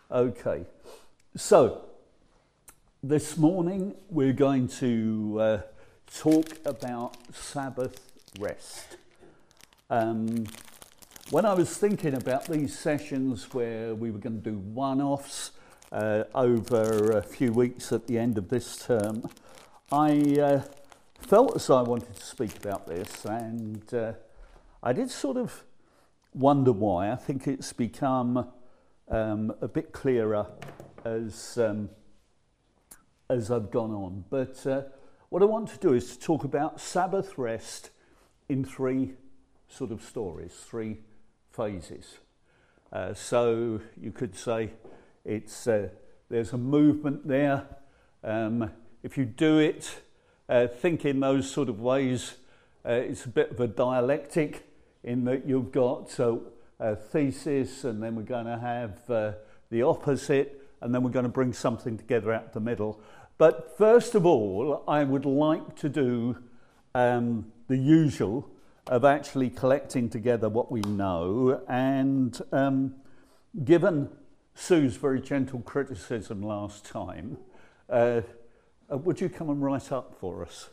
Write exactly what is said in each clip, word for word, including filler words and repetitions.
Okay, so this morning we're going to uh, talk about Sabbath rest. Um, when I was thinking about these sessions where we were going to do one-offs uh, over a few weeks at the end of this term, I uh, felt as I wanted to speak about this, and uh, I did sort of wonder why. I think it's become um, a bit clearer as um, as I've gone on. But uh, what I want to do is to talk about Sabbath rest in three sort of stories, three phases. Uh, so you could say it's uh, there's a movement there. Um, if you do it, uh, think in those sort of ways, uh, it's a bit of a dialectic in that you've got so a thesis, and then we're going to have uh, the opposite, and then we're going to bring something together out the middle. But first of all, I would like to do um, the usual of actually collecting together what we know, and um, given Sue's very gentle criticism last time, uh, uh, would you come and write up for us?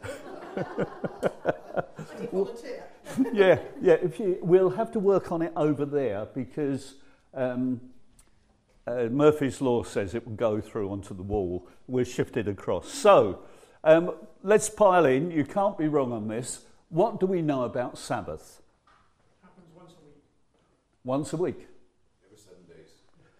Volunteer. yeah, yeah. If you, we'll have to work on it over there because um, uh, Murphy's Law says it will go through onto the wall. We're shifted across. So um, let's pile in. You can't be wrong on this. What do we know about Sabbath? Happens once a week. Once a week. Every seven days.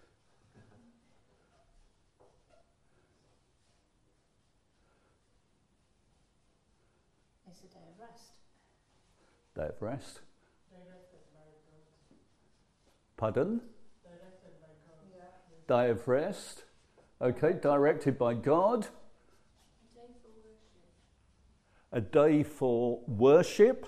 It's a day of rest. Day of rest. Directed by God. Pardon? Directed by God. Yeah. Day of rest. Okay, directed by God. A day for worship. A day for worship.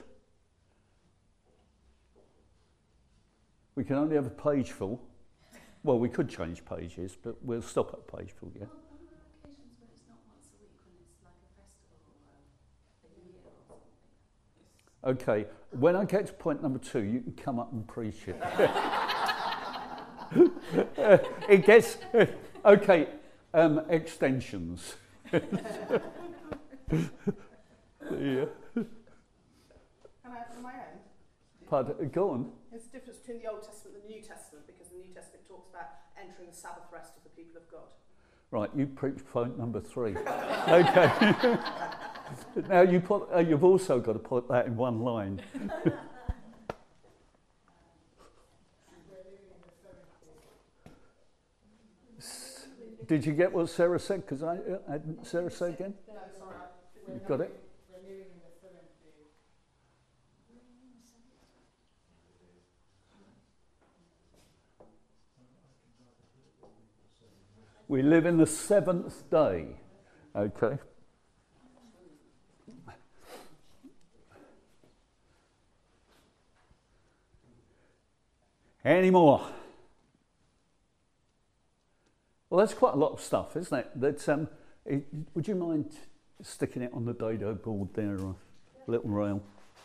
We can only have a page full. Well, we could change pages, but we'll stop at page full, yeah? Well, on the occasions when it's not once a week, when it's like a festival or a, a year or something. Okay, when I get to point number two, you can come up and preach it. It gets, okay, um, extensions. Yeah. Can I add from my end? Pardon, go on. There's a difference between the Old Testament and the New Testament, because the New Testament talks about entering the Sabbath rest of the people of God. Right, you preach point number three. Okay. Now you put, uh, you've also got to put that in one line. Did you get what Sarah said? Because I, uh, I didn't. Sarah say again? No, sorry. You got it? We're living in the seventh day. We live in the seventh day. Okay. Any more? Well, that's quite a lot of stuff, isn't it? That's, um, it, would you mind sticking it on the dado board there, or a little rail?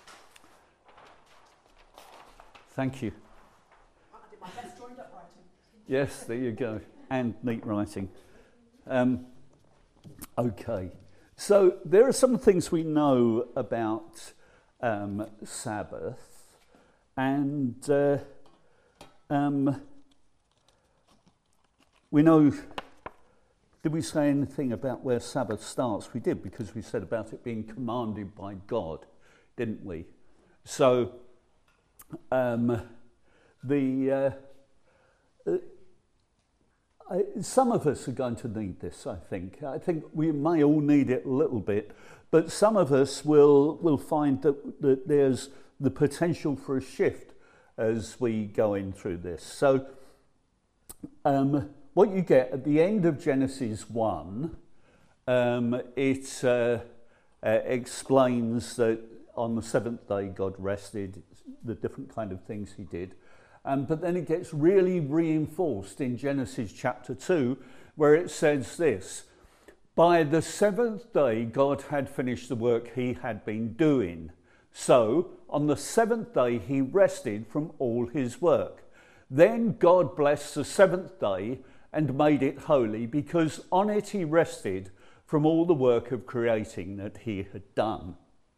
Thank you. I did my best joined up writing. Yes, there you go. And neat writing. Um, okay. So there are some things we know about um, Sabbath, and uh, um, we know, did we say anything about where Sabbath starts? We did, because we said about it being commanded by God, didn't we? So um, the uh, uh, I, some of us are going to need this, I think. I think we may all need it a little bit, but some of us will will find that, that there's the potential for a shift as we go in through this. So um, what you get at the end of Genesis one, um, it uh, uh, explains that on the seventh day God rested, the different kind of things he did. Um, but then it gets really reinforced in Genesis chapter two, where it says this: by the seventh day God had finished the work he had been doing. So on the seventh day he rested from all his work. Then God blessed the seventh day and made it holy, because on it he rested from all the work of creating that he had done.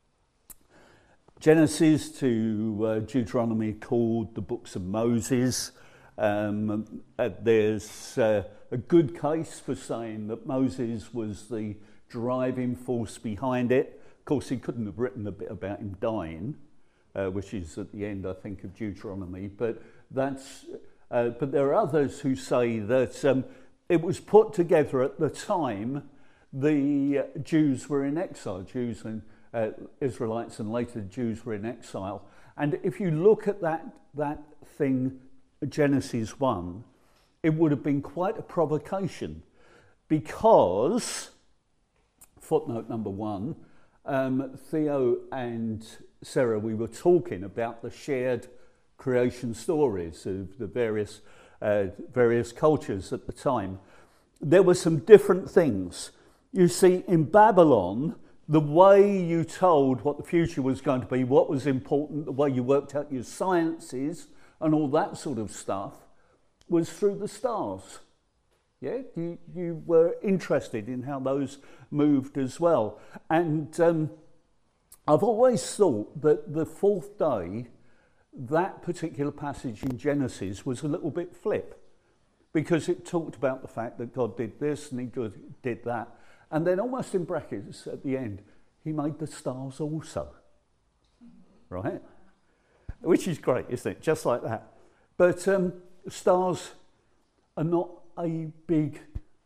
Genesis to uh, Deuteronomy called the books of Moses. Um, uh, there's uh, a good case for saying that Moses was the driving force behind it. Of course, he couldn't have written a bit about him dying, uh, which is at the end, I think, of Deuteronomy. But that's. Uh, but there are others who say that um, it was put together at the time the Jews were in exile, Jews and uh, Israelites, and later the Jews were in exile. And if you look at that that thing, Genesis one, it would have been quite a provocation, because, footnote number one, um, Theo and Sarah, we were talking about the shared creation stories of the various uh, various cultures at the time. There were some different things. You see, in Babylon, the way you told what the future was going to be, what was important, the way you worked out your sciences and all that sort of stuff, was through the stars. Yeah, you, you were interested in how those moved as well. And um, I've always thought that the fourth day, that particular passage in Genesis, was a little bit flip, because it talked about the fact that God did this and he did that. And then almost in brackets at the end, he made the stars also. Right? Which is great, isn't it? Just like that. But um, stars are not a big,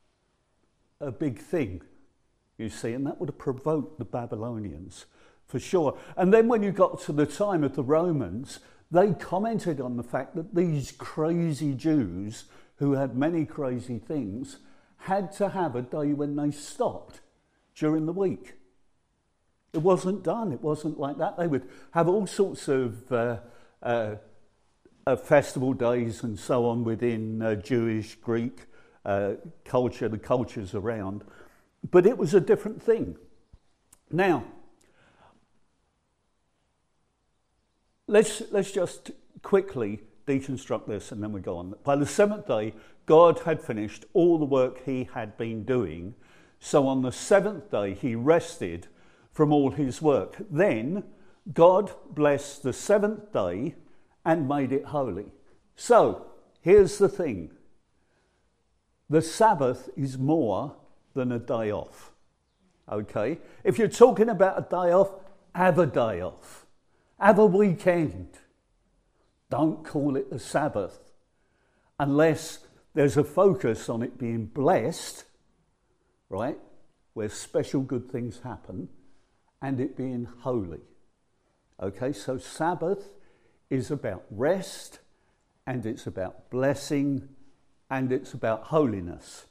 a big thing, you see, and that would have provoked the Babylonians for sure. And then when you got to the time of the Romans, they commented on the fact that these crazy Jews, who had many crazy things, had to have a day when they stopped during the week. It wasn't done. It wasn't like that. They would have all sorts of uh, uh, uh, festival days and so on within uh, Jewish, Greek uh, culture, the cultures around. But it was a different thing. Now, let's let's just quickly deconstruct this and then we go on. By the seventh day, God had finished all the work he had been doing. So on the seventh day, he rested from all his work. Then God blessed the seventh day and made it holy. So here's the thing. The Sabbath is more than a day off. Okay? If you're talking about a day off, have a day off. Have a weekend. Don't call it the Sabbath unless there's a focus on it being blessed, right, where special good things happen, and it being holy. Okay, so Sabbath is about rest, and it's about blessing, and it's about holiness.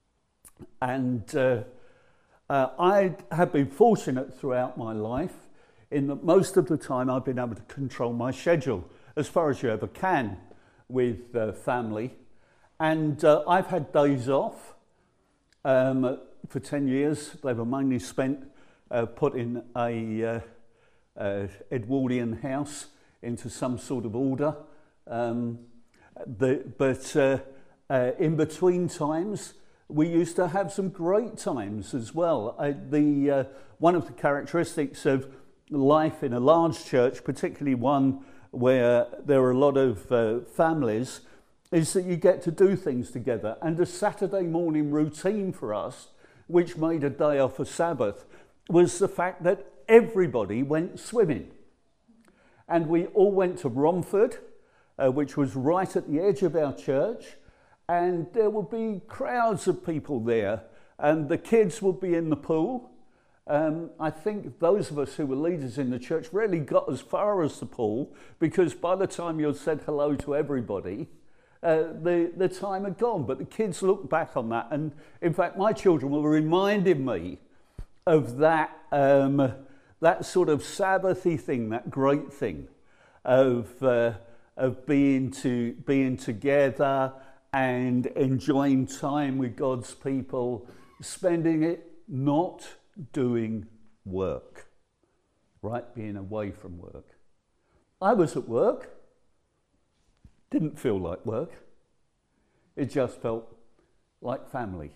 And uh, uh, I have been fortunate throughout my life in that most of the time I've been able to control my schedule as far as you ever can with uh, family. And uh, I've had days off um, for ten years. They were mainly spent uh, putting a uh, uh, Edwardian house into some sort of order. Um, the, but uh, uh, in between times, we used to have some great times as well. Uh, the uh, one of the characteristics of life in a large church, particularly one where there are a lot of uh, families, is that you get to do things together. And a Saturday morning routine for us, which made a day off a Sabbath, was the fact that everybody went swimming. And we all went to Romford, uh, which was right at the edge of our church, and there would be crowds of people there, and the kids would be in the pool. Um, I think those of us who were leaders in the church rarely got as far as the pool, because by the time you'd said hello to everybody, uh, the, the time had gone. But the kids looked back on that, and in fact my children were reminding me of that, um, that sort of Sabbathy thing, that great thing of, uh, of being, to, being together and enjoying time with God's people, spending it not doing work, right? Being away from work. I was at work, didn't feel like work. It just felt like family.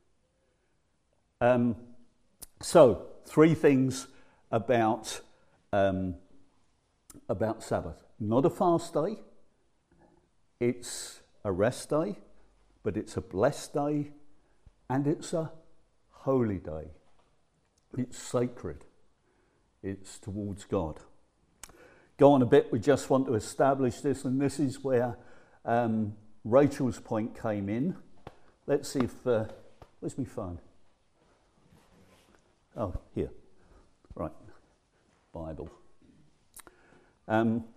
Um, so, three things about um, about Sabbath. Not a fast day. It's a rest day, but it's a blessed day, and it's a holy day. It's sacred. It's towards God. Go on a bit, we just want to establish this, and this is where um, Rachel's point came in. Let's see if, uh, where's my phone? Oh, here. Right, Bible. Um,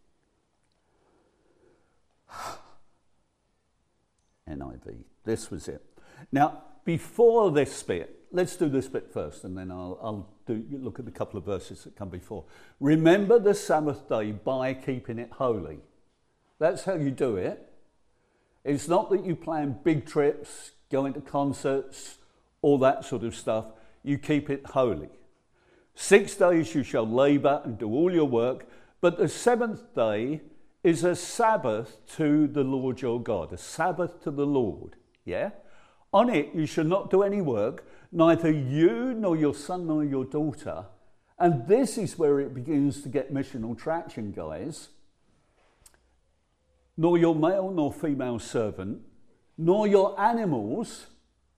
N I V, this was it. Now, before this bit, let's do this bit first, and then I'll, I'll do, look at a couple of verses that come before. Remember the Sabbath day by keeping it holy. That's how you do it. It's not that you plan big trips, go into concerts, all that sort of stuff. You keep it holy. Six days you shall labour and do all your work, but the seventh day is a Sabbath to the Lord your God, a Sabbath to the Lord, yeah? On it you shall not do any work, neither you nor your son nor your daughter. And this is where it begins to get missional traction, guys. Nor your male nor female servant, nor your animals,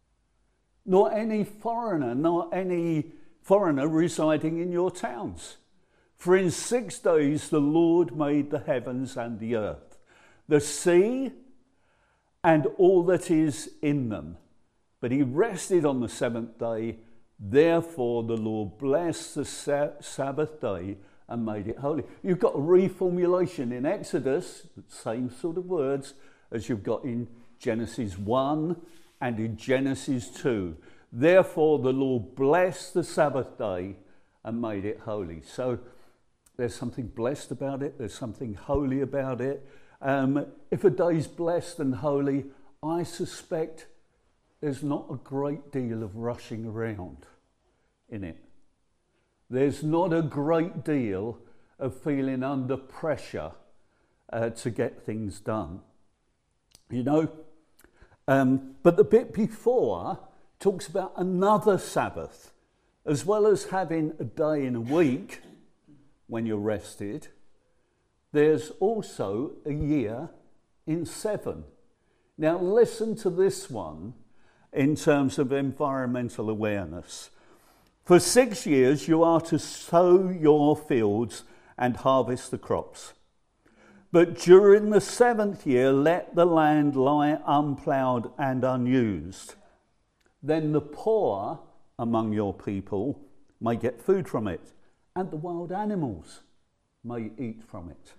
nor any foreigner, nor any foreigner residing in your towns. For in six days the Lord made the heavens and the earth, the sea and all that is in them. But he rested on the seventh day. Therefore the Lord blessed the sa- Sabbath day and made it holy. You've got a reformulation in Exodus, the same sort of words as you've got in Genesis one and in Genesis two. Therefore the Lord blessed the Sabbath day and made it holy. So there's something blessed about it. There's something holy about it. Um, if a day's blessed and holy, I suspect there's not a great deal of rushing around in it. There's not a great deal of feeling under pressure uh, to get things done. You know, um, but the bit before talks about another Sabbath. As well as having a day in a week when you're rested, there's also a year in seven. Now listen to this one in terms of environmental awareness. For six years you are to sow your fields and harvest the crops. But during the seventh year let the land lie unploughed and unused. Then the poor among your people may get food from it, and the wild animals may eat from it.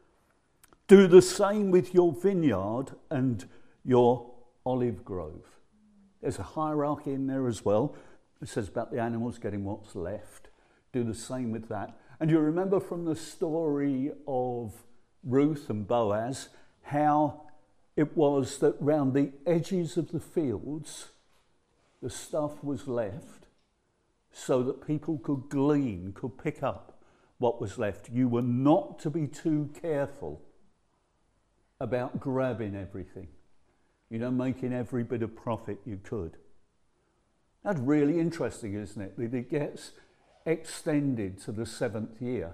Do the same with your vineyard and your olive grove. There's a hierarchy in there as well. It says about the animals getting what's left. Do the same with that. And you remember from the story of Ruth and Boaz how it was that round the edges of the fields the stuff was left so that people could glean, could pick up what was left. You were not to be too careful about grabbing everything. You know, making every bit of profit you could. That's really interesting, isn't it? That it gets extended to the seventh year.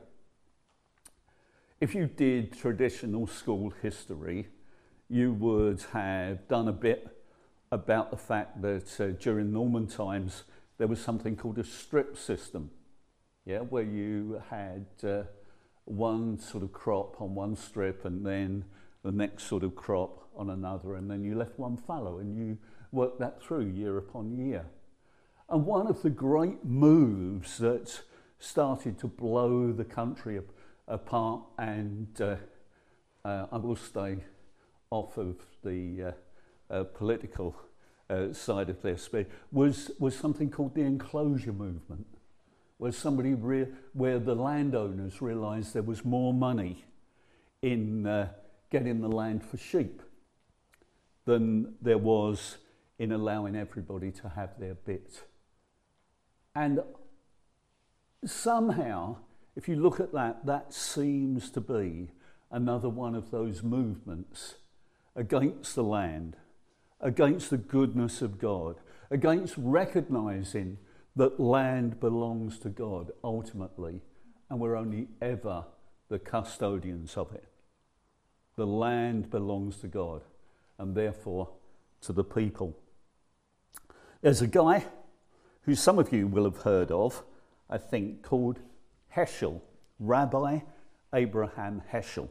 If you did traditional school history, you would have done a bit about the fact that uh, during Norman times there was something called a strip system, yeah, where you had uh, one sort of crop on one strip and then the next sort of crop on another, and then you left one fallow and you worked that through year upon year. And one of the great moves that started to blow the country ap- apart, and uh, uh, I will stay off of the uh, uh, political uh, side of this, but was was something called the enclosure movement, where somebody re- where the landowners realised there was more money in uh, getting the land for sheep than there was in allowing everybody to have their bit. And somehow, if you look at that, that seems to be another one of those movements against the land, against the goodness of God, against recognizing that land belongs to God ultimately, and we're only ever the custodians of it. The land belongs to God, and therefore to the people. There's a guy who some of you will have heard of, I think, called Heschel, Rabbi Abraham Heschel.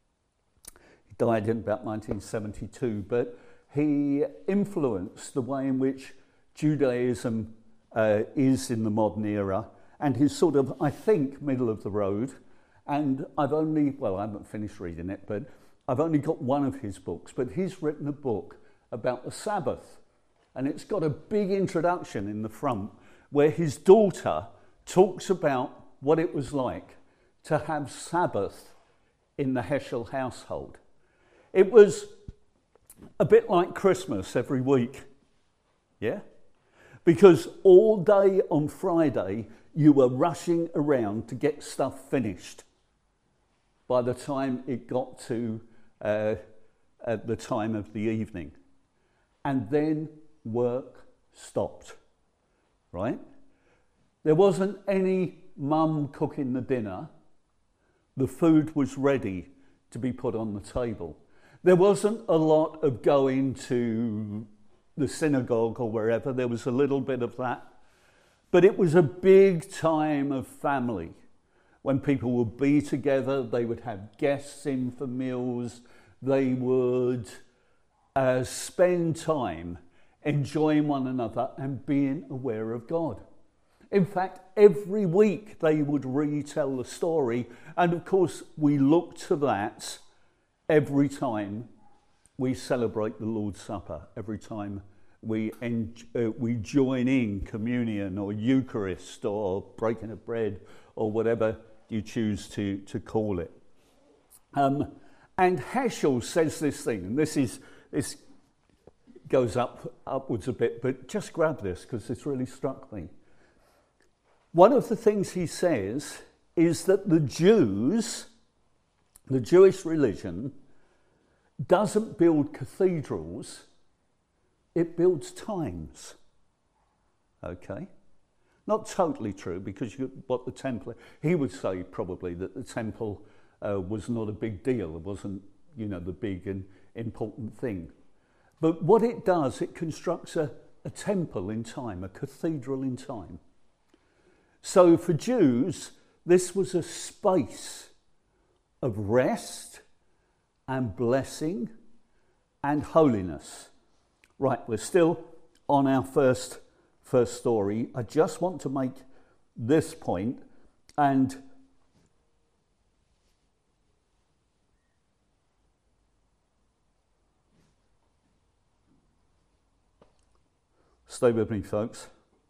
He died in about nineteen seventy-two, but he influenced the way in which Judaism uh, is in the modern era, and he's sort of, I think, middle of the road. And I've only, well, I haven't finished reading it, but I've only got one of his books, but he's written a book about the Sabbath. And it's got a big introduction in the front where his daughter talks about what it was like to have Sabbath in the Heschel household. It was a bit like Christmas every week, yeah? Because all day on Friday, you were rushing around to get stuff finished by the time it got to uh, at the time of the evening. And then work stopped, right? There wasn't any mum cooking the dinner. The food was ready to be put on the table. There wasn't a lot of going to the synagogue or wherever. There was a little bit of that. But it was a big time of family when people would be together. They would have guests in for meals. They would uh, spend time enjoying one another and being aware of God. In fact, every week they would retell the story. And of course, we look to that every time we celebrate the Lord's Supper, every time we en- uh, we join in communion or Eucharist or breaking of bread or whatever you choose to, to call it. Um, and Heschel says this thing, and this is this goes up upwards a bit, but just grab this because it's really struck me. One of the things he says is that the Jews, the Jewish religion, doesn't build cathedrals, it builds times. Okay? Not totally true, because you, what the temple, he would say probably that the temple uh, was not a big deal. It wasn't, you know, the big and important thing. But what it does, it constructs a, a temple in time, a cathedral in time. So for Jews, this was a space of rest and blessing and holiness. Right, we're still on our first, first story. I just want to make this point, and stay with me, folks.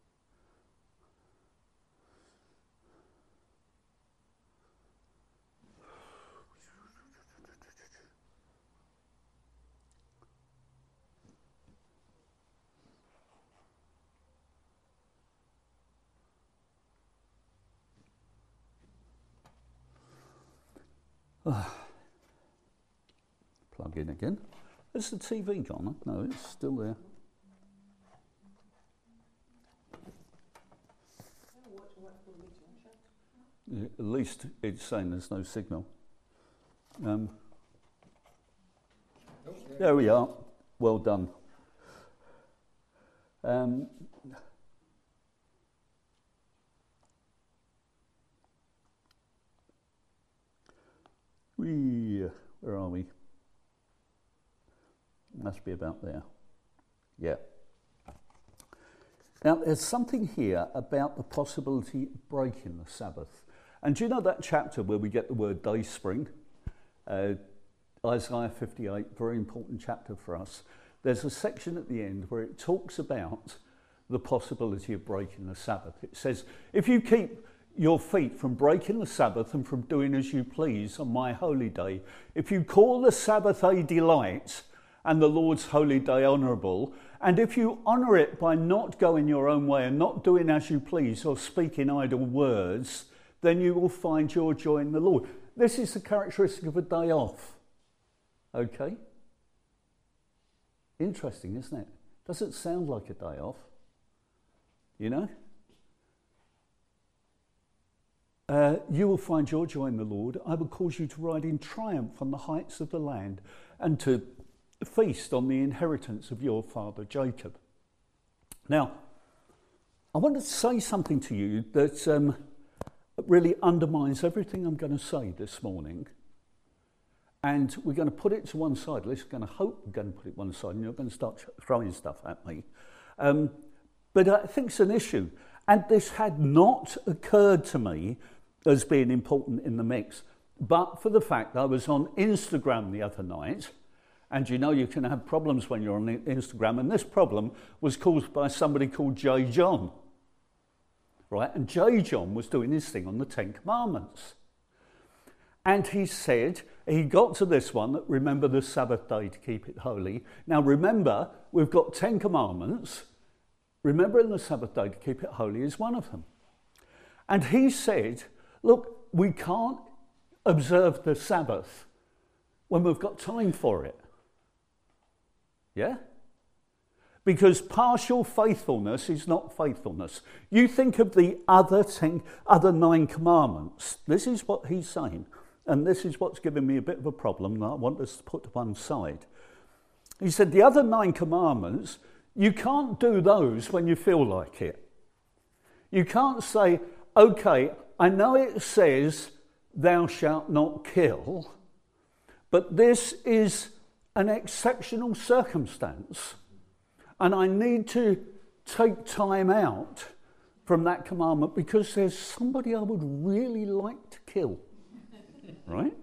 Plug in again. Is the T V gone? No, it's still there. Yeah, at least it's saying there's no signal. Um, there we are. Well done. Um, we, where are we? Must be about there. Yeah. Now, there's something here about the possibility of breaking the Sabbath. And do you know that chapter where we get the word day spring? Uh, Isaiah fifty-eight, very important chapter for us. There's a section at the end where it talks about the possibility of breaking the Sabbath. It says, if you keep your feet from breaking the Sabbath and from doing as you please on my holy day, if you call the Sabbath a delight and the Lord's holy day honourable, and if you honour it by not going your own way and not doing as you please or speaking idle words, then you will find your joy in the Lord. this is the characteristic of a day off. Okay? Interesting, isn't it? Doesn't sound like a day off. You know? Uh, you will find your joy in the Lord. I will cause you to ride in triumph on the heights of the land and to feast on the inheritance of your father Jacob. Now, I want to say something to you that um, really undermines everything I'm going to say this morning. And we're going to put it to one side. At least we're going to hope we're going to put it one side and you're going to start throwing stuff at me. Um, but I think it's an issue. And this had not occurred to me as being important in the mix, but for the fact that I was on Instagram the other night, and you know you can have problems when you're on Instagram, and this problem was caused by somebody called J. John, right? And J. John was doing his thing on the Ten Commandments. And he said, he got to this one, that remember the Sabbath day to keep it holy. Now remember, we've got Ten Commandments. Remembering the Sabbath day to keep it holy is one of them. And he said, look, we can't observe the Sabbath when we've got time for it. Yeah? Because partial faithfulness is not faithfulness. You think of the other ten, other nine commandments. This is what he's saying. And this is what's given me a bit of a problem that I want us to put to one side. He said the other nine commandments, you can't do those when you feel like it. You can't say, okay, I know it says thou shalt not kill, but this is an exceptional circumstance, and I need to take time out from that commandment because there's somebody I would really like to kill. Right?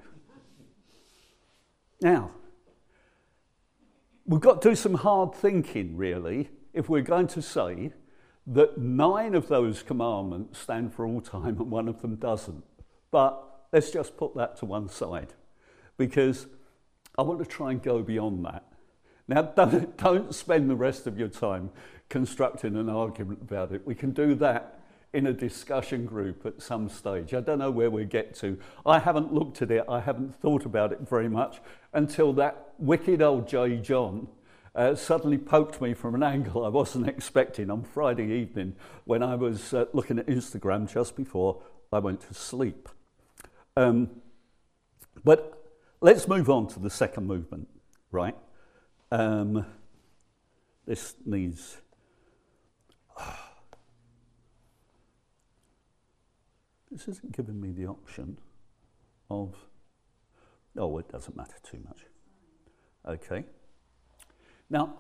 Now, we've got to do some hard thinking, really, if we're going to say that nine of those commandments stand for all time and one of them doesn't. But let's just put that to one side, because I want to try and go beyond that. Now, don't, don't spend the rest of your time constructing an argument about it. We can do that in a discussion group at some stage. I don't know where we get to. I haven't looked at it, I haven't thought about it very much until that wicked old J. John uh, suddenly poked me from an angle I wasn't expecting on Friday evening when I was uh, looking at Instagram just before I went to sleep. Um, but let's move on to the second movement, right? Um, this needs... This isn't giving me the option of, oh, it doesn't matter too much. Okay. Now,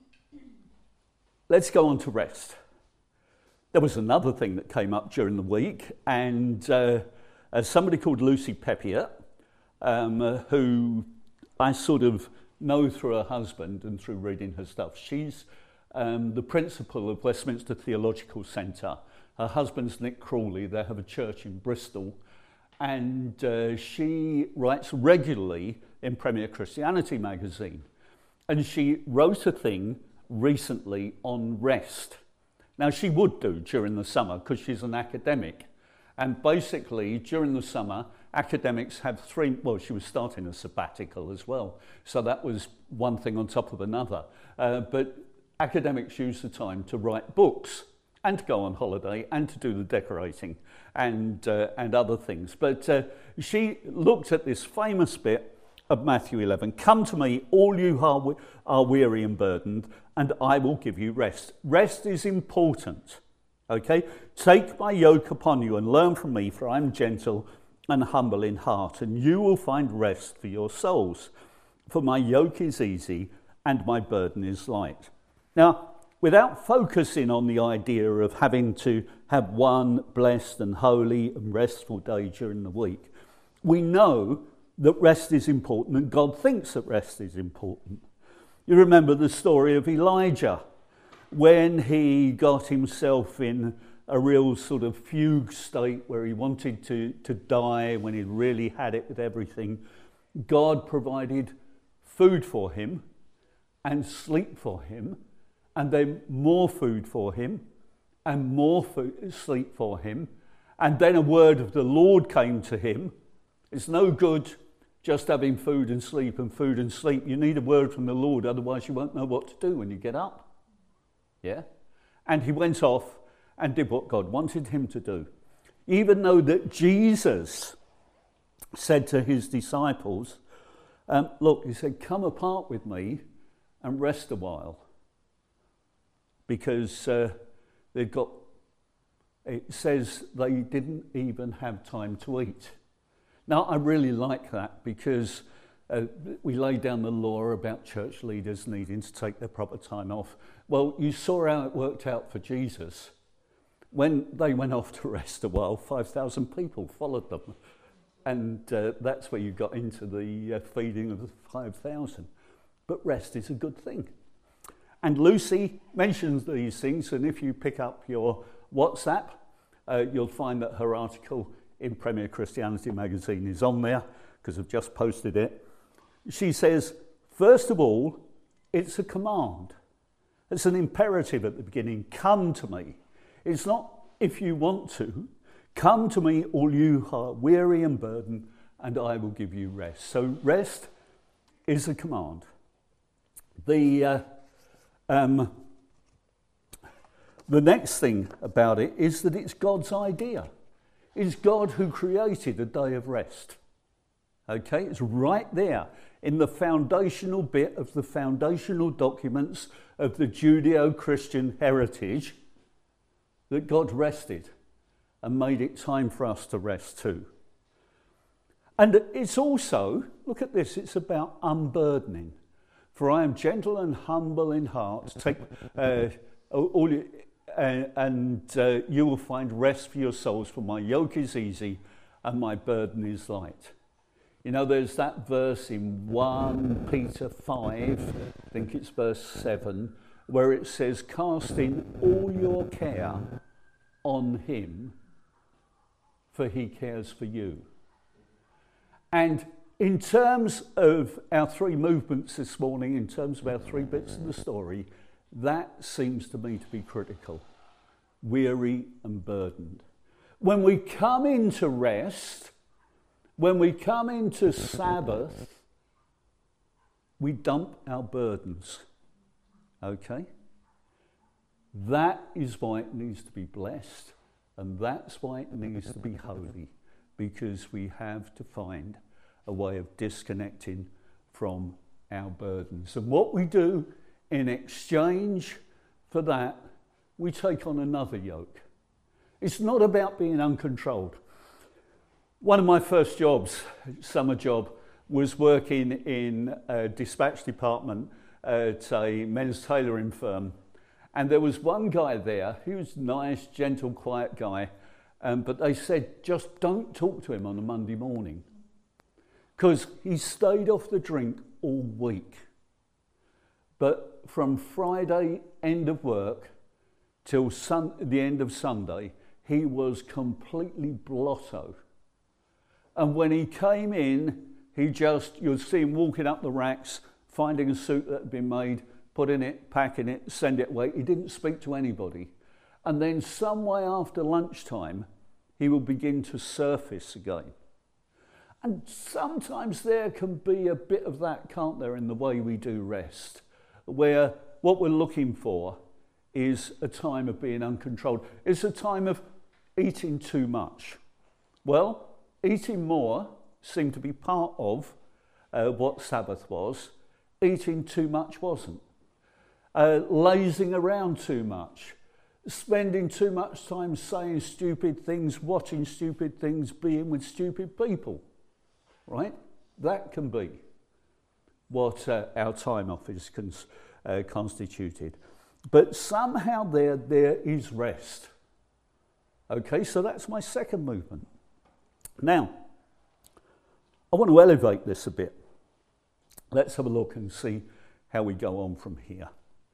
let's go on to rest. There was another thing that came up during the week, and uh, uh, somebody called Lucy Peppier, um, uh, who I sort of know through her husband and through reading her stuff. She's um, the principal of Westminster Theological Centre. Her husband's Nick Crawley. They have a church in Bristol, and uh, she writes regularly in Premier Christianity magazine. And she wrote a thing recently on rest. Now, she would do during the summer because she's an academic. And basically, during the summer, academics have three, well, she was starting a sabbatical as well. So that was one thing on top of another. Uh, but academics use the time to write books and to go on holiday, and to do the decorating and uh, and other things. But uh, she looked at this famous bit of Matthew eleven. Come to me, all you who are, are weary and burdened, and I will give you rest. Rest is important, okay? Take my yoke upon you and learn from me, for I am gentle and humble in heart, and you will find rest for your souls. For my yoke is easy and my burden is light. Now, without focusing on the idea of having to have one blessed and holy and restful day during the week, we know that rest is important, and God thinks that rest is important. You remember the story of Elijah, when he got himself in a real sort of fugue state where he wanted to, to die, when he'd really had it with everything. God provided food for him and sleep for him, and then more food for him, and more food, sleep for him. And then a word of the Lord came to him, It's no good just having food and sleep and food and sleep. You need a word from the Lord, otherwise you won't know what to do when you get up. Yeah? And he went off and did what God wanted him to do. Even though that Jesus said to his disciples, um, look, he said, come apart with me and rest a while. Because uh, they've got, it says they didn't even have time to eat. Now, I really like that because uh, we lay down the law about church leaders needing to take their proper time off. Well, you saw how it worked out for Jesus. When they went off to rest a while, five thousand people followed them. And uh, that's where you got into the uh, feeding of the five thousand. But rest is a good thing. And Lucy mentions these things, and if you pick up your WhatsApp, uh, you'll find that her article in Premier Christianity magazine is on there, because I've just posted it. She says, first of all, it's a command. It's an imperative at the beginning. Come to me. It's not if you want to. Come to me, all you who are weary and burdened, and I will give you rest. So rest is a command. The uh, um, the next thing about it is that it's God's idea. It's God who created a day of rest. Okay, it's right there in the foundational bit of the foundational documents of the Judeo-Christian heritage that God rested and made it time for us to rest too. And it's also, look at this, it's about unburdening. For I am gentle and humble in heart. Take uh, all you, uh, and uh, you will find rest for your souls, for my yoke is easy and my burden is light. You know, there's that verse in First Peter five, I think it's verse seven, where it says, casting all your care on him, for he cares for you. And in terms of our three movements this morning, in terms of our three bits of the story, that seems to me to be critical. Weary and burdened. When we come into rest, when we come into Sabbath, we dump our burdens. Okay? That is why it needs to be blessed, and that's why it needs to be holy, because we have to find a way of disconnecting from our burdens. And what we do in exchange for that, we take on another yoke. It's not about being uncontrolled. One of my first jobs, summer job, was working in a dispatch department at a men's tailoring firm. And there was one guy there, he was nice, gentle, quiet guy, um, but they said, just don't talk to him on a Monday morning, because he stayed off the drink all week. But from Friday, end of work, till sun- the end of Sunday, he was completely blotto. And when he came in, he just, you'll see him walking up the racks, finding a suit that had been made, putting it, packing it, send it away. He didn't speak to anybody. And then some way after lunchtime, he will begin to surface again. And sometimes there can be a bit of that, can't there, in the way we do rest, where what we're looking for is a time of being uncontrolled. It's a time of eating too much. Well, eating more seemed to be part of uh, what Sabbath was. Eating too much wasn't. Uh, lazing around too much. Spending too much time saying stupid things, watching stupid things, being with stupid people. Right? That can be what uh, our time off is cons- uh, constituted. But somehow there, there is rest. Okay, so that's my second movement. Now, I want to elevate this a bit. Let's have a look and see how we go on from here.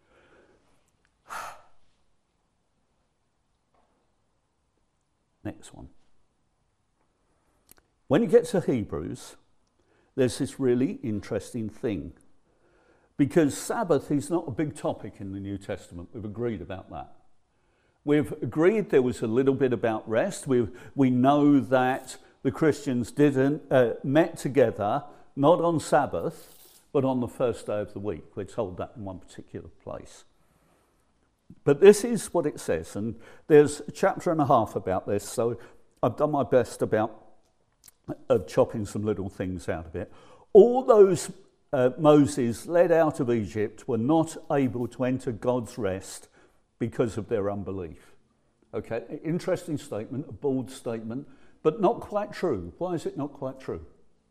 Next one. When you get to Hebrews, there's this really interesting thing. Because Sabbath is not a big topic in the New Testament. We've agreed about that. We've agreed there was a little bit about rest. We we know that the Christians didn't uh, met together, not on Sabbath, but on the first day of the week. We're told that in one particular place. But this is what it says, and there's a chapter and a half about this, so I've done my best about uh, chopping some little things out of it. All those uh, Moses led out of Egypt were not able to enter God's rest because of their unbelief. Okay, interesting statement, a bold statement, but not quite true. Why is it not quite true?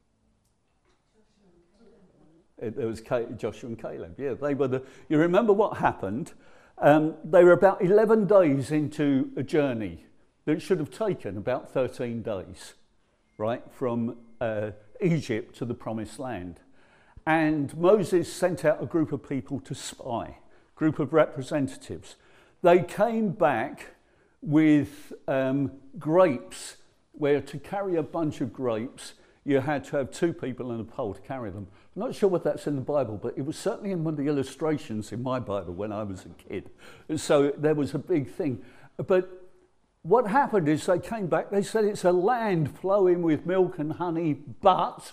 It, there was Joshua and Caleb. Yeah, they were the. You remember what happened? Um, they were about eleven days into a journey that should have taken about thirteen days, right, from uh, Egypt to the Promised Land. And Moses sent out a group of people to spy, group of representatives. They came back with um, grapes, where to carry a bunch of grapes, you had to have two people and a pole to carry them. I'm not sure what that's in the Bible, but it was certainly in one of the illustrations in my Bible when I was a kid. So there was a big thing. But what happened is they came back, they said it's a land flowing with milk and honey, but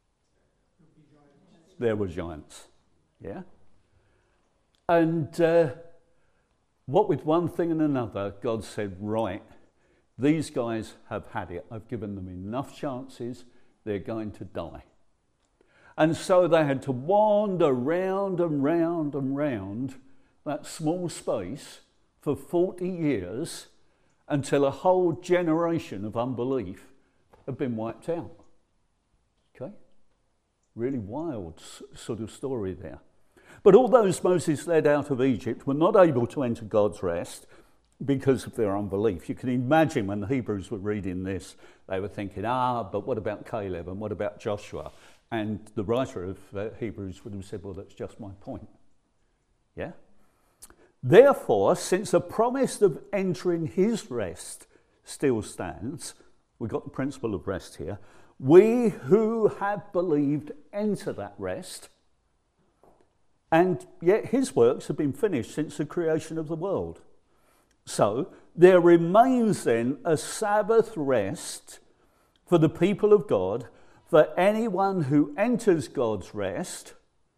there were giants. Yeah? And uh, what with one thing and another, God said, right, these guys have had it. I've given them enough chances. They're going to die. And so they had to wander round and round and round that small space for forty years until a whole generation of unbelief had been wiped out. Okay? Really wild sort of story there. But all those Moses led out of Egypt were not able to enter God's rest because of their unbelief. You can imagine when the Hebrews were reading this, they were thinking, ah, but what about Caleb and what about Joshua? And the writer of uh, Hebrews would have said, well, that's just my point. Yeah? Therefore, since the promise of entering his rest still stands, we've got the principle of rest here, we who have believed enter that rest, and yet his works have been finished since the creation of the world. So there remains then a Sabbath rest for the people of God, for anyone who enters God's rest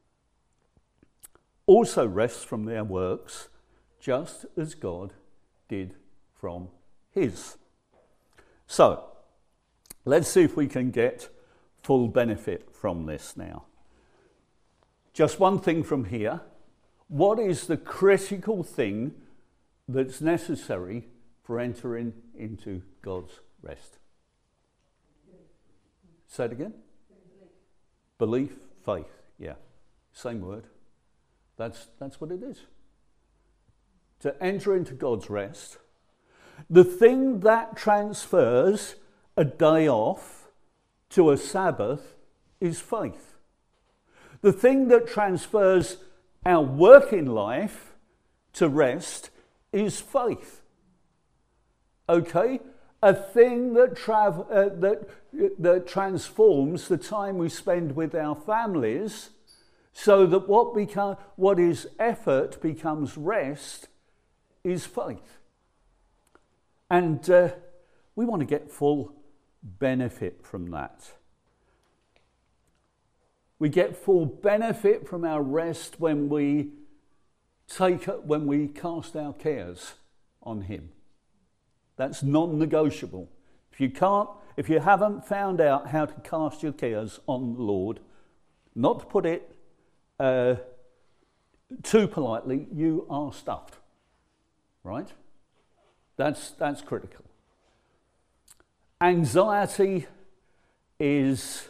also rests from their works, just as God did from his. So, let's see if we can get full benefit from this now. Just one thing from here. What is the critical thing that's necessary for entering into God's rest? Say it again. Belief, faith. Yeah, same word. That's that's what it is. To enter into God's rest, the thing that transfers a day off to a Sabbath is faith. The thing that transfers our working life to rest is faith. Okay? A thing that, tra- uh, that, that transforms the time we spend with our families so that what, become, what is effort becomes rest is faith. And uh, we want to get full benefit from that. We get full benefit from our rest when we take when we cast our cares on him. That's non-negotiable. If you can't, if you haven't found out how to cast your cares on the Lord, not to put it uh, too politely, you are stuffed. Right? That's that's critical. Anxiety is,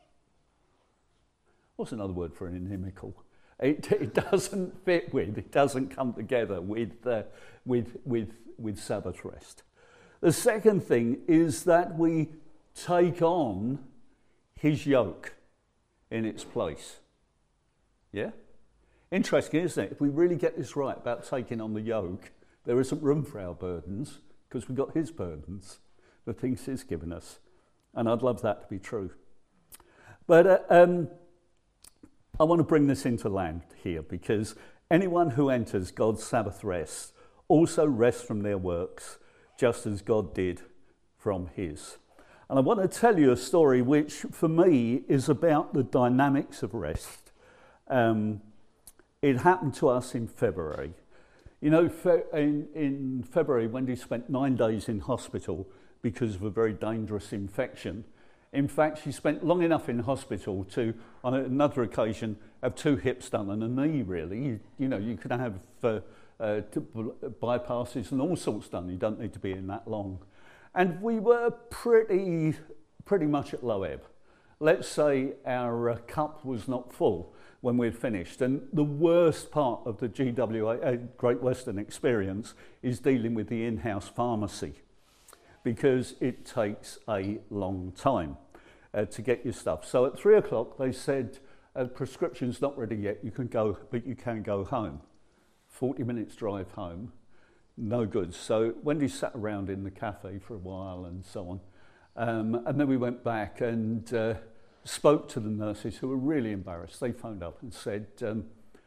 what's another word for an inimical? It, it doesn't fit with, it doesn't come together with, uh, with, with, with Sabbath rest. The second thing is that we take on his yoke in its place. Yeah? Interesting, isn't it? If we really get this right about taking on the yoke, there isn't room for our burdens because we've got his burdens, the things he's given us. And I'd love that to be true. But uh, um, I want to bring this into land here because anyone who enters God's Sabbath rest also rests from their works, just as God did from his. And I want to tell you a story which, for me, is about the dynamics of rest. Um, it happened to us in February. You know, fe- in, in February, Wendy spent nine days in hospital because of a very dangerous infection. In fact, she spent long enough in hospital to, on another occasion, have two hips done and a knee, really. You, you know, you can have uh, uh, bypasses and all sorts done. You don't need to be in that long. And we were pretty, pretty much at low ebb. Let's say our uh, cup was not full when we'd finished. And the worst part of the G W A, uh, Great Western experience is dealing with the in-house pharmacy, because it takes a long time uh, to get your stuff. So at three o'clock, they said, uh, prescription's not ready yet, you can go, but you can go home. forty minutes drive home, no good. So Wendy sat around in the cafe for a while and so on. Um, and then we went back and uh, spoke to the nurses, who were really embarrassed. They phoned up and said, um,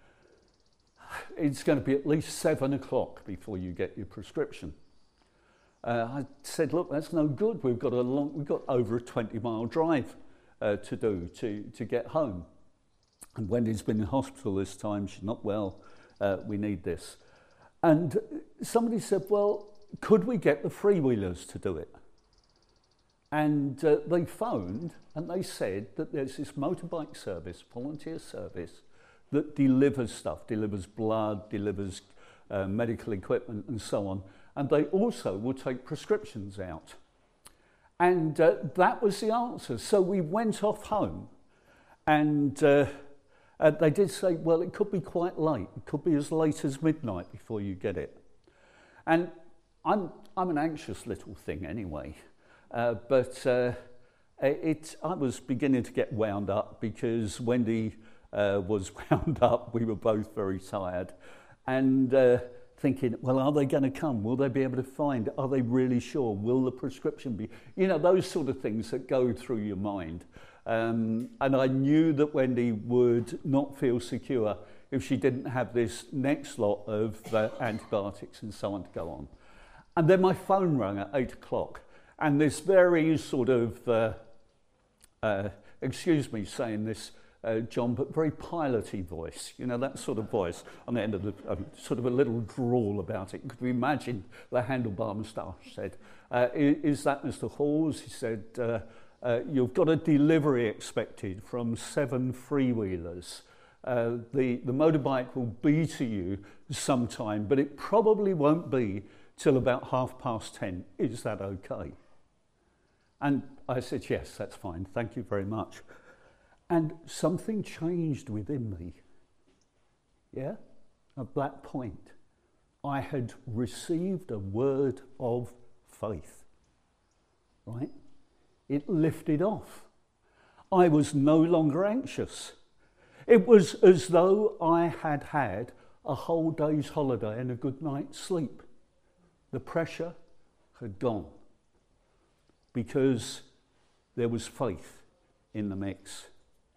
it's going to be at least seven o'clock before you get your prescription. Uh, I said, look, that's no good. We've got a long, we've got over a twenty mile drive uh, to do to, to get home. And Wendy's been in hospital this time. She's not well. Uh, we need this. And somebody said, well, could we get the freewheelers to do it? And uh, they phoned and they said that there's this motorbike service, volunteer service, that delivers stuff, delivers blood, delivers uh, medical equipment and so on. And they also will take prescriptions out. And uh, that was the answer. So we went off home, and uh, uh, they did say, well, it could be quite late. It could be as late as midnight before you get it. And I'm, I'm an anxious little thing anyway. Uh, but uh, it, I was beginning to get wound up because Wendy uh, was wound up. We were both very tired. And uh, thinking, well, are they going to come? Will they be able to find? Are they really sure? Will the prescription be? You know, those sort of things that go through your mind. Um, and I knew that Wendy would not feel secure if she didn't have this next lot of uh, antibiotics and so on to go on. And then my phone rang at eight o'clock. And this very sort of, uh, uh, excuse me saying this, Uh, John, but very piloty voice, you know, that sort of voice on the end of the, um, sort of a little drawl about it. Could we imagine the handlebar moustache said, uh, is, is that Mister Hawes? He said, uh, uh, you've got a delivery expected from seven freewheelers. Uh, the, the motorbike will be to you sometime, but it probably won't be till about half past ten. Is that okay? And I said, yes, that's fine. Thank you very much. And something changed within me, yeah? At that point, I had received a word of faith, right? It lifted off. I was no longer anxious. It was as though I had had a whole day's holiday and a good night's sleep. The pressure had gone because there was faith in the mix.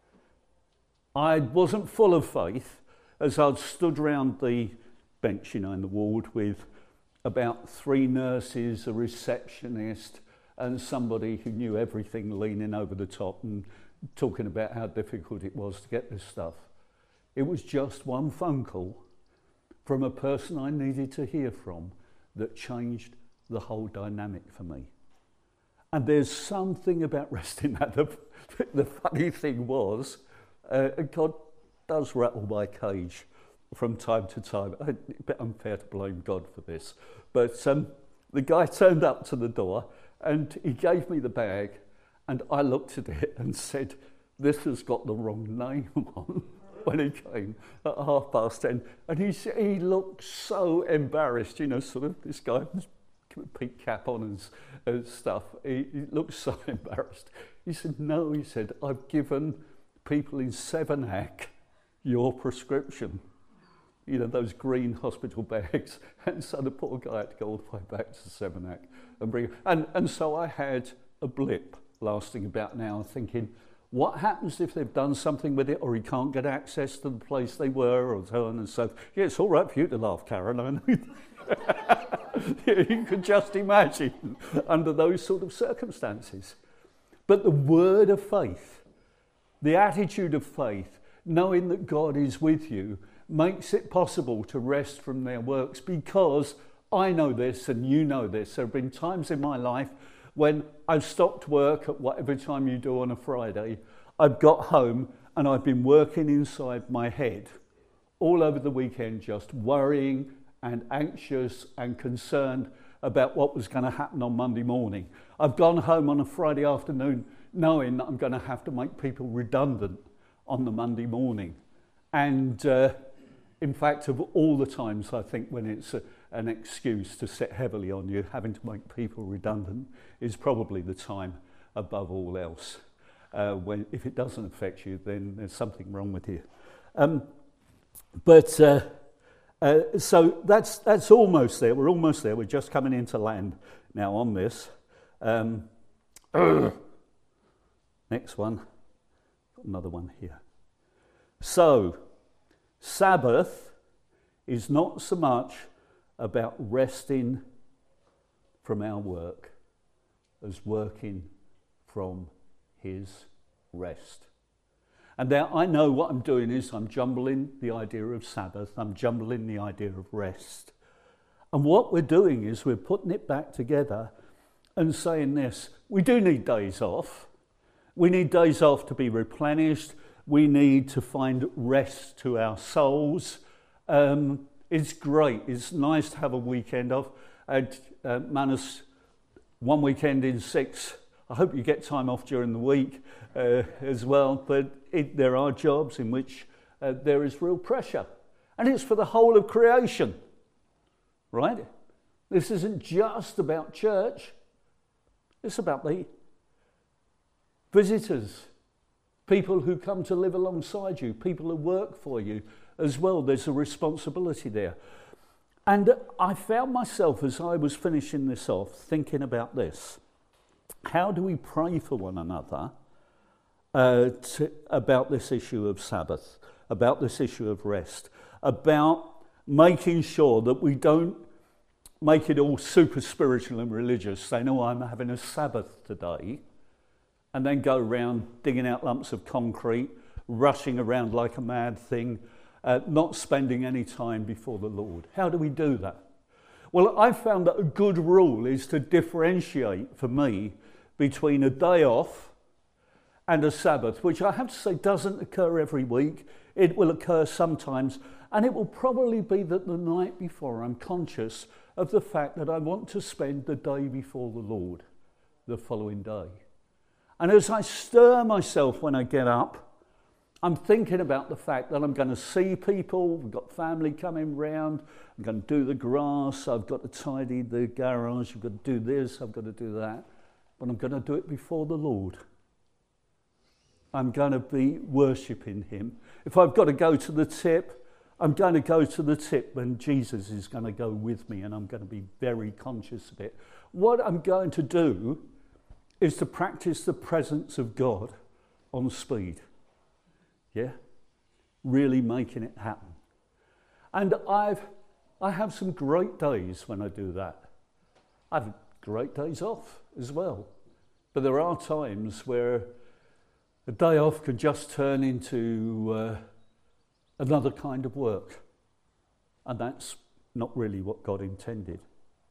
I wasn't full of faith as I'd stood round the bench, you know, in the ward with about three nurses, a receptionist, and somebody who knew everything leaning over the top and talking about how difficult it was to get this stuff. It was just one phone call from a person I needed to hear from that changed the whole dynamic for me. And there's something about resting that. The, the funny thing was, Uh, God does rattle my cage from time to time. A bit unfair to blame God for this. But um, the guy turned up to the door and he gave me the bag, and I looked at it and said, this has got the wrong name on when he came at half past ten. And he, he looked so embarrassed, you know, sort of this guy with a peak cap on and, and stuff. He, he looked so embarrassed. He said, no, he said, I've given people in Sevenac your prescription, you know, those green hospital bags. And so the poor guy had to go all the way back to Sevenac and bring it. And, and so I had a blip lasting about an hour thinking, what happens if they've done something with it, or he can't get access to the place they were, or so on and so forth. Yeah, it's all right for you to laugh, Karen. I know. You could just imagine under those sort of circumstances. But the word of faith, the attitude of faith, knowing that God is with you, makes it possible to rest from their works, because I know this and you know this. There have been times in my life when I've stopped work at whatever time you do on a Friday. I've got home and I've been working inside my head all over the weekend, just worrying and anxious and concerned about what was going to happen on Monday morning. I've gone home on a Friday afternoon knowing that I'm going to have to make people redundant on the Monday morning. And uh, in fact, of all the times I think when it's a, an excuse to sit heavily on you, having to make people redundant is probably the time above all else. Uh, when if it doesn't affect you, then there's something wrong with you. Um, but uh, uh, so that's that's almost there. We're almost there. We're just coming into land now on this. Um, next one, got another one here. So, Sabbath is not so much about resting from our work as working from his rest. And now I know what I'm doing is I'm jumbling the idea of Sabbath, I'm jumbling the idea of rest. And what we're doing is we're putting it back together and saying this: we do need days off. We need days off to be replenished. We need to find rest to our souls. Um, it's great. It's nice to have a weekend off. At uh, Manus, one weekend in six. I hope you get time off during the week uh, as well. But it, there are jobs in which uh, there is real pressure. And it's for the whole of creation, right? This isn't just about church. It's about the visitors, people who come to live alongside you, people who work for you as well. There's a responsibility there. And I found myself, as I was finishing this off, thinking about this. How do we pray for one another uh, to, about this issue of Sabbath, about this issue of rest, about making sure that we don't make it all super spiritual and religious, saying, oh, I'm having a Sabbath today, and then go around digging out lumps of concrete, rushing around like a mad thing, uh, not spending any time before the Lord. How do we do that? Well, I've found that a good rule is to differentiate, for me, between a day off and a Sabbath, which I have to say doesn't occur every week. It will occur sometimes, and it will probably be that the night before I'm conscious of the fact that I want to spend the day before the Lord the following day. And as I stir myself when I get up, I'm thinking about the fact that I'm going to see people, we've got family coming round, I'm going to do the grass, I've got to tidy the garage, I've got to do this, I've got to do that. But I'm going to do it before the Lord. I'm going to be worshipping him. If I've got to go to the tip, I'm going to go to the tip when Jesus is going to go with me, and I'm going to be very conscious of it. What I'm going to do is to practice the presence of God on speed. Yeah? Really making it happen. And I've, I have some great days when I do that. I have great days off as well. But there are times where a day off could just turn into uh, another kind of work. And that's not really what God intended.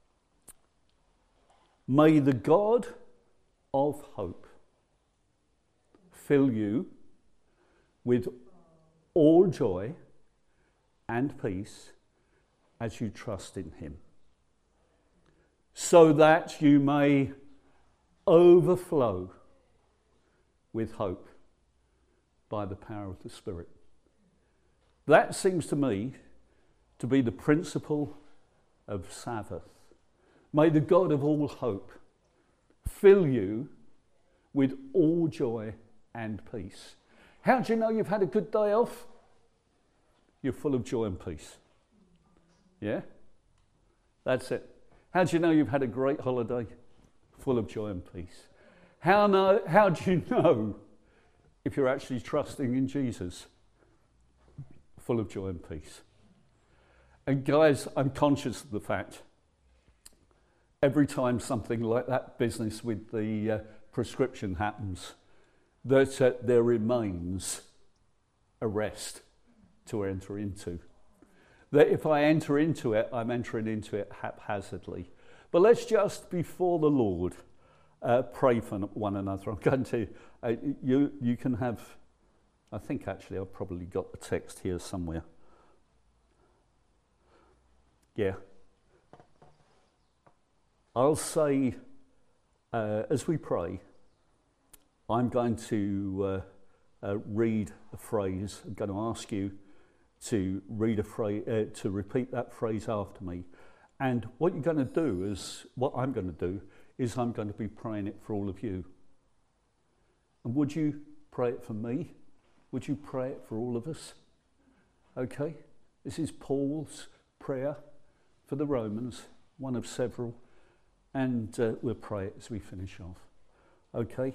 May the God of hope fill you with all joy and peace as you trust in him, so that you may overflow with hope by the power of the Spirit. That seems to me to be the principle of Sabbath. May the God of all hope fill you with all joy and peace. How do you know you've had a good day off? You're full of joy and peace. Yeah? That's it. How do you know you've had a great holiday? Full of joy and peace. How, know, how do you know if you're actually trusting in Jesus? Full of joy and peace. And guys, I'm conscious of the fact every time something like that business with the uh, prescription happens, that uh, there remains a rest to enter into. That if I enter into it, I'm entering into it haphazardly. But let's just, before the Lord, uh, pray for one another. I'm going to, uh, you, you can have, I think actually I've probably got the text here somewhere. Yeah. I'll say, uh, as we pray, I'm going to uh, uh, read a phrase. I'm going to ask you to read a phrase, uh, to repeat that phrase after me. And what you're going to do is, what I'm going to do is I'm going to be praying it for all of you. And would you pray it for me? Would you pray it for all of us? Okay? This is Paul's prayer for the Romans, one of several. And uh, we'll pray it as we finish off. Okay?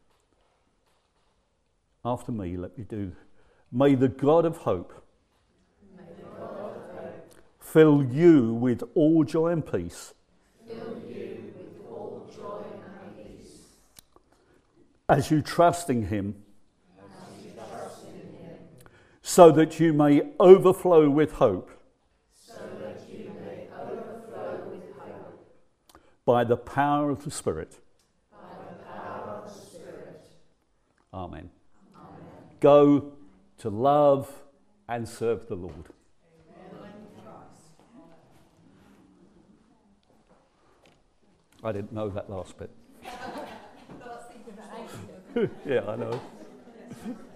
After me, let me do. May the God of hope, May the God of hope fill you with all joy and peace. Fill you with all joy and peace. As you trust in him. As you trust in him. So that you may overflow with hope. So that you may overflow with hope. By the power of the Spirit. By the power of the Spirit. Amen. Amen. Go to love and serve the Lord. Amen. I didn't know that last bit. Yeah, I know.